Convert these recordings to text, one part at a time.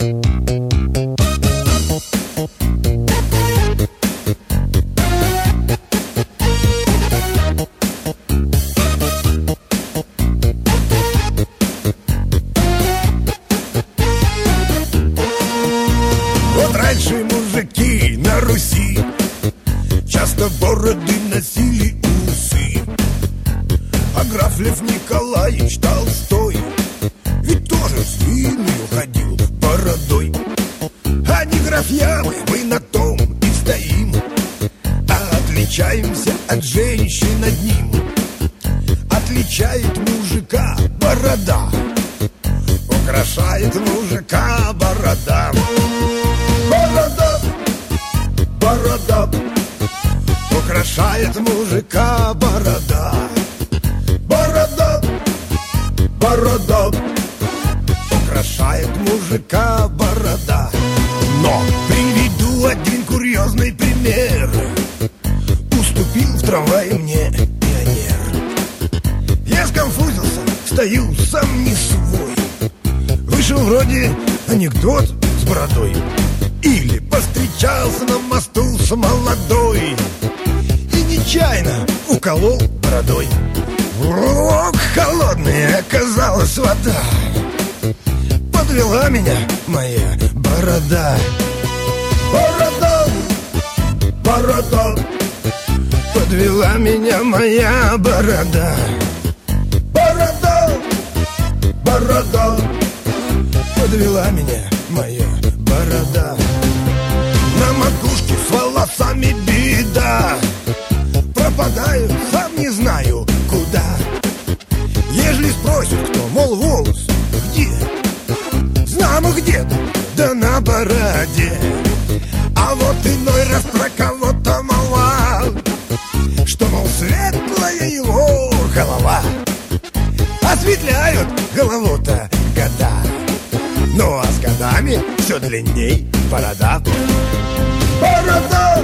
Раньше мужики на Руси часто бороды носили, усы. А граф Лев Николаевич Толстой ведь тоже с длинной ходил бородой. А не графья мы на том и стоим, а отличаемся от женщин одним. Отличает мужика борода, украшает мужика борода. Борода, борода, украшает мужика борода. Борода, борода, украшает мужика борода. Но приведу один курьезный пример. Уступил в трамвае мне пионер. Я сконфузился, стою сам не свой. Вышел вроде анекдот с бородой. Или повстречался на мосту с молодой и нечаянно уколол бородой. Ох, холодная оказалась вода, подвела меня моя борода. Борода, борода, подвела меня моя борода. Борода, борода, подвела меня моя борода. На макушке с волосами беда, пропадаю, сам не знаю куда. Ежели спросят, кто, мол, волос где? Знамо где-то, да на бороде. А вот иной раз про кого-то мало, что, мол, светлая его голова. Осветляют голову-то года, ну а с годами все длинней борода. Борода,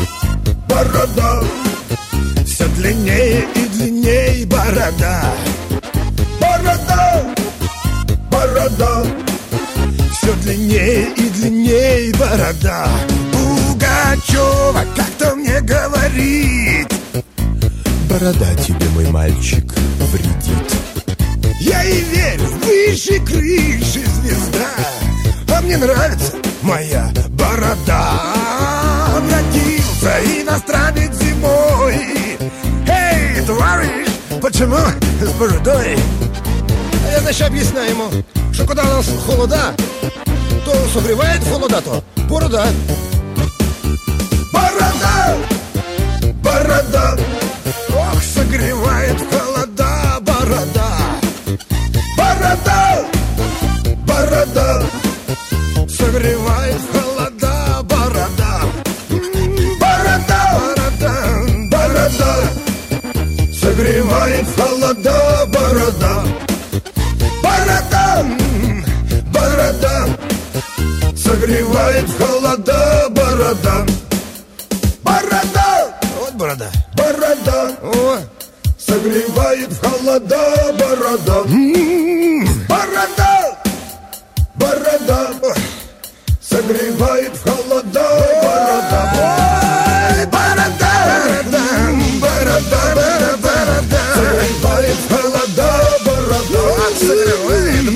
борода, все длиннее и длиннее борода. Борода, борода, все длиннее и длиннее борода. Пугачева как-то мне говорит: борода тебе, мой мальчик, вредит. Я и верю, выше крыши звезда, а мне нравится моя борода. Обратился иностранец зимой: эй, товарищ, почему с бородой? А я, значит, объясняю ему, что когда у нас холода, то согревает холода-то борода. Борода, борода, ох, согревает холода борода. Борода, борода, согревает холода борода. Борода, борода, борода, согревает холода борода. Борода, борода, согревает холода борода. Борода, вот борода, борода, о, согревает холода борода. Борода, борода, согревает холода борода. Ой, борода, борода, борода, согревает холода борода. Согревает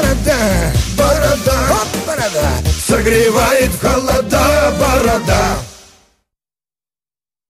борода, борода, борода, согревает холода борода.